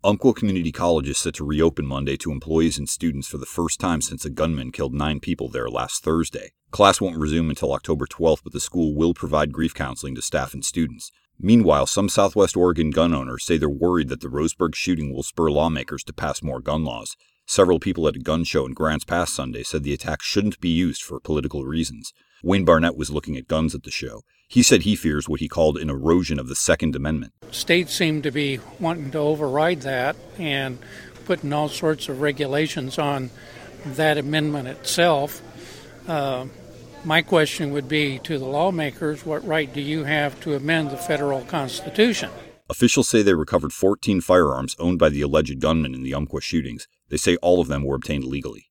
Umpqua Community College is set to reopen Monday to employees and students for the first time since a gunman killed 9 people there last Thursday. Class won't resume until October 12th, but the school will provide grief counseling to staff and students. Meanwhile, some Southwest Oregon gun owners say they're worried that the Roseburg shooting will spur lawmakers to pass more gun laws. Several people at a gun show in Grants Pass Sunday said the attack shouldn't be used for political reasons. Wayne Barnett was looking at guns at the show. He said he fears what he called an erosion of the Second Amendment. States seem to be wanting to override that and putting all sorts of regulations on that amendment itself. My question would be to the lawmakers, what right do you have to amend the federal Constitution? Officials say they recovered 14 firearms owned by the alleged gunman in the Umpqua shootings. They say all of them were obtained legally.